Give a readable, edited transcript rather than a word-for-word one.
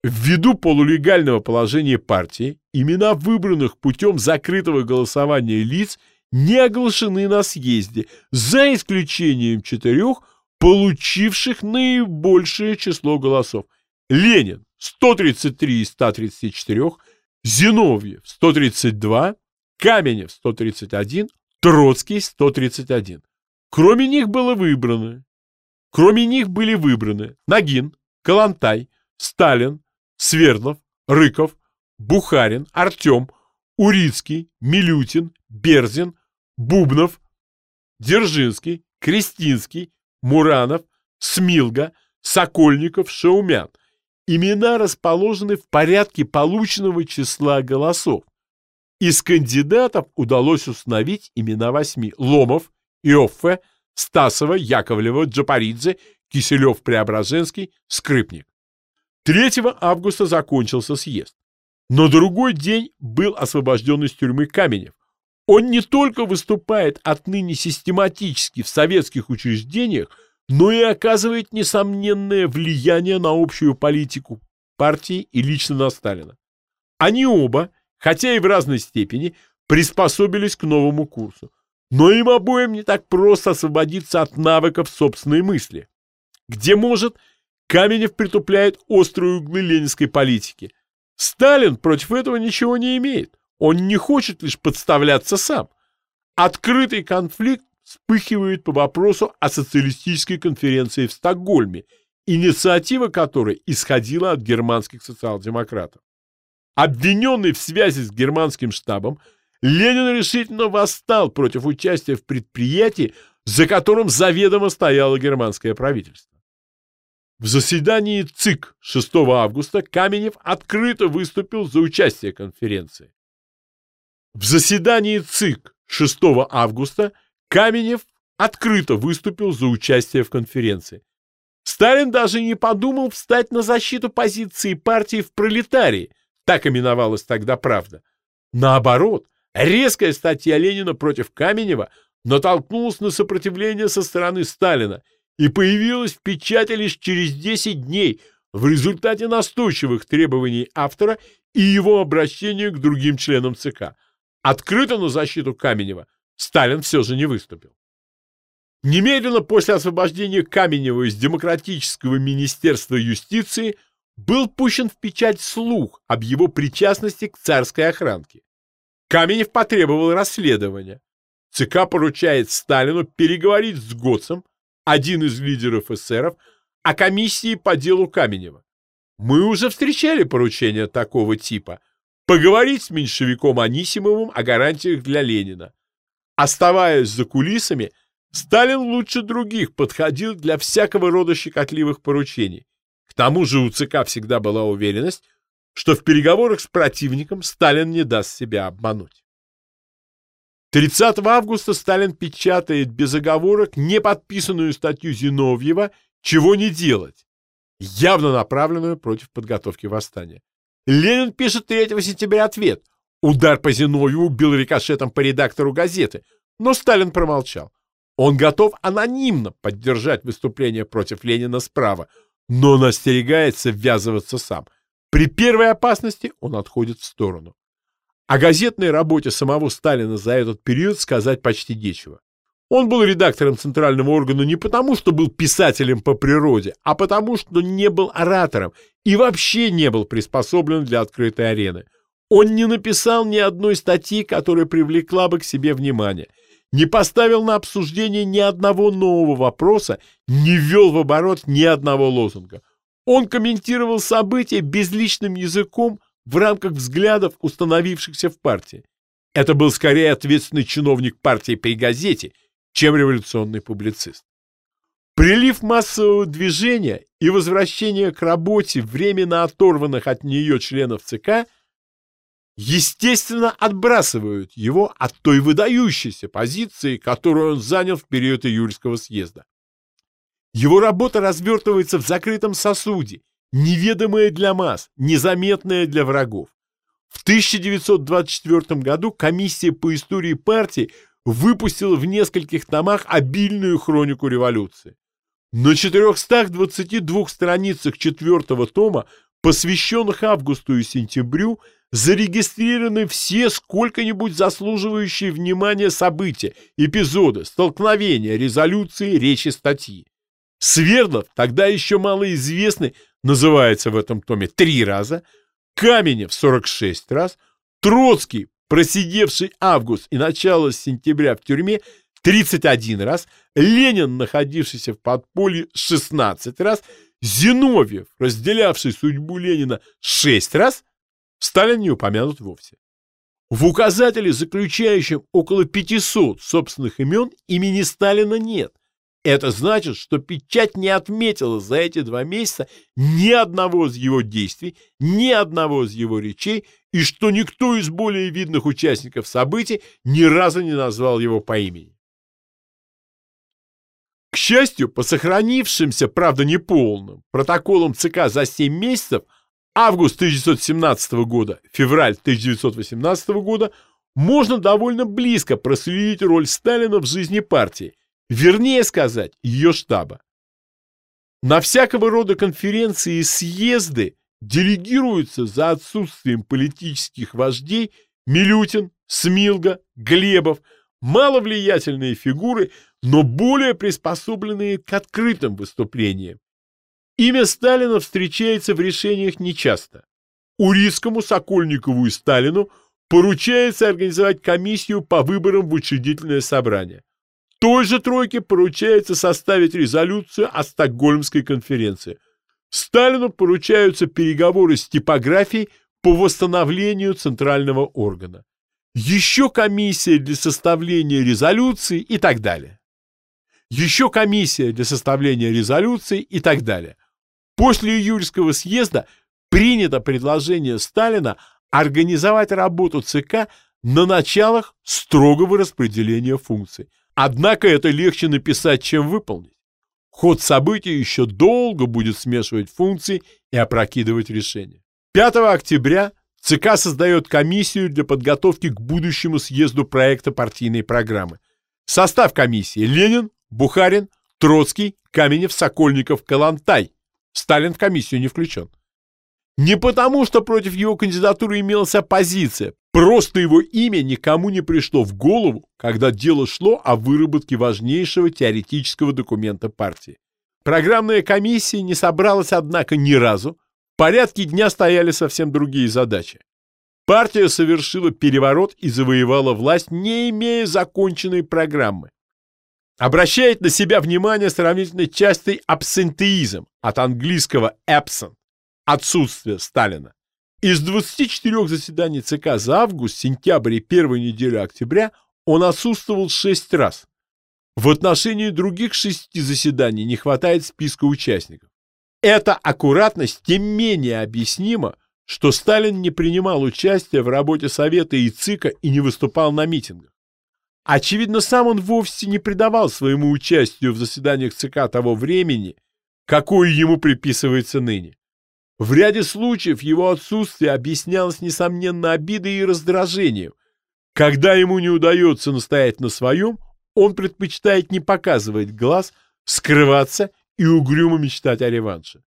Ввиду полулегального положения партии, имена выбранных путем закрытого голосования лиц не оглашены на съезде, за исключением 4, получивших наибольшее число голосов. Ленин – 133 из 134, Зиновьев – 132, Каменев – 131, Троцкий – 131. Кроме них были выбраны Нагин, Калантай, Сталин, Свердлов, Рыков, Бухарин, Артем, Урицкий, Милютин, Берзин, Бубнов, Дзержинский, Крестинский, Муранов, Смилга, Сокольников, Шаумян. Имена расположены в порядке полученного числа голосов. Из кандидатов удалось установить имена 8: Ломов, Иоффе, Стасова, Яковлева, Джапаридзе, Киселев-Преображенский, Скрипник. 3 августа закончился съезд. На другой день был освобожден из тюрьмы Каменев. Он не только выступает отныне систематически в советских учреждениях, но и оказывает несомненное влияние на общую политику партии и лично на Сталина. Они оба, хотя и в разной степени, приспособились к новому курсу. Но им обоим не так просто освободиться от навыков собственной мысли. Где может, Каменев притупляет острые углы ленинской политики. Сталин против этого ничего не имеет. Он не хочет лишь подставляться сам. Открытый конфликт вспыхивает по вопросу о социалистической конференции в Стокгольме, инициатива которой исходила от германских социал-демократов. Обвиненный в связи с германским штабом, Ленин решительно восстал против участия в предприятии, за которым заведомо стояло германское правительство. В заседании ЦИК 6 августа Каменев открыто выступил за участие в конференции. В заседании ЦИК 6 августа Каменев открыто выступил за участие в конференции. Сталин даже не подумал встать на защиту позиции партии в пролетарии, так именовалась тогда «Правда». Наоборот, резкая статья Ленина против Каменева натолкнулась на сопротивление со стороны Сталина и появилась в печати лишь через 10 дней в результате настойчивых требований автора и его обращения к другим членам ЦК. Открыто на защиту Каменева Сталин все же не выступил. Немедленно после освобождения Каменева из Демократического министерства юстиции был пущен в печать слух об его причастности к царской охранке. Каменев потребовал расследования. ЦК поручает Сталину переговорить с Гоцем, один из лидеров эсеров, о комиссии по делу Каменева. Мы уже встречали поручения такого типа. Поговорить с меньшевиком Анисимовым о гарантиях для Ленина. Оставаясь за кулисами, Сталин лучше других подходил для всякого рода щекотливых поручений. К тому же у ЦК всегда была уверенность, что в переговорах с противником Сталин не даст себя обмануть. 30 августа Сталин печатает без оговорок неподписанную статью Зиновьева «Чего не делать», явно направленную против подготовки восстания. Ленин пишет 3 сентября ответ. Удар по Зиновьеву бил рикошетом по редактору газеты, но Сталин промолчал. Он готов анонимно поддержать выступление против Ленина справа, но он остерегается ввязываться сам. При первой опасности он отходит в сторону. О газетной работе самого Сталина за этот период сказать почти нечего. Он был редактором центрального органа не потому, что был писателем по природе, а потому, что не был оратором и вообще не был приспособлен для открытой арены. Он не написал ни одной статьи, которая привлекла бы к себе внимание, не поставил на обсуждение ни одного нового вопроса, не ввел в оборот ни одного лозунга. Он комментировал события безличным языком в рамках взглядов, установившихся в партии. Это был скорее ответственный чиновник партии при газете, чем революционный публицист. Прилив массового движения и возвращение к работе временно оторванных от нее членов ЦК естественно отбрасывают его от той выдающейся позиции, которую он занял в период июльского съезда. Его работа развертывается в закрытом сосуде, неведомая для масс, незаметная для врагов. В 1924 году комиссия по истории партии выпустила в нескольких томах обильную хронику революции. На 422 страницах 4-го тома посвященных августу и сентябрю, зарегистрированы все сколько-нибудь заслуживающие внимания события, эпизоды, столкновения, резолюции, речи, статьи. Свердлов, тогда еще малоизвестный, называется в этом томе 3 раза, Каменев 46 раз, Троцкий, просидевший август и начало сентября в тюрьме, 31 раз, Ленин, находившийся в подполье, 16 раз, Зиновьев, разделявший судьбу Ленина, 6 раз, Сталин не упомянут вовсе. В указателе, заключающем около 500 собственных имен, имени Сталина нет. Это значит, что печать не отметила за эти 2 месяца ни одного из его действий, ни одного из его речей, и что никто из более видных участников событий ни разу не назвал его по имени. К счастью, по сохранившимся, правда неполным, протоколам ЦК за 7 месяцев, август 1917 года, февраль 1918 года, можно довольно близко проследить роль Сталина в жизни партии, вернее сказать, ее штаба. На всякого рода конференции и съезды делегируются за отсутствием политических вождей Милютин, Смилга, Глебов, маловлиятельные фигуры, но более приспособленные к открытым выступлениям. Имя Сталина встречается в решениях нечасто. Урицкому, Сокольникову и Сталину поручается организовать комиссию по выборам в учредительное собрание. Той же тройке поручается составить резолюцию о Стокгольмской конференции. Сталину поручаются переговоры с типографией по восстановлению центрального органа. Еще комиссия для составления резолюции и так далее. Еще комиссия для составления резолюции и так далее. После июльского съезда принято предложение Сталина организовать работу ЦК на началах строгого распределения функций. Однако это легче написать, чем выполнить. Ход событий еще долго будет смешивать функции и опрокидывать решения. 5 октября ЦК создает комиссию для подготовки к будущему съезду проекта партийной программы. Состав комиссии: Ленин, Бухарин, Троцкий, Каменев, Сокольников, Калантай. Сталин в комиссию не включен. Не потому, что против его кандидатуры имелась оппозиция, просто его имя никому не пришло в голову, когда дело шло о выработке важнейшего теоретического документа партии. Программная комиссия не собралась, однако, ни разу. В порядке дня стояли совсем другие задачи. Партия совершила переворот и завоевала власть, не имея законченной программы. Обращает на себя внимание сравнительно частый абсентеизм, от английского absent, отсутствие Сталина. Из 24 заседаний ЦК за август, сентябрь и первую неделю октября он отсутствовал 6 раз. В отношении других 6 заседаний не хватает списка участников. Эта аккуратность тем менее объяснима, что Сталин не принимал участия в работе Совета и ЦИКа и не выступал на митингах. Очевидно, сам он вовсе не придавал своему участию в заседаниях ЦК того времени, какое ему приписывается ныне. В ряде случаев его отсутствие объяснялось, несомненно, обидой и раздражением. Когда ему не удается настоять на своем, он предпочитает не показывать глаз, скрываться и угрюмо мечтать о реванше.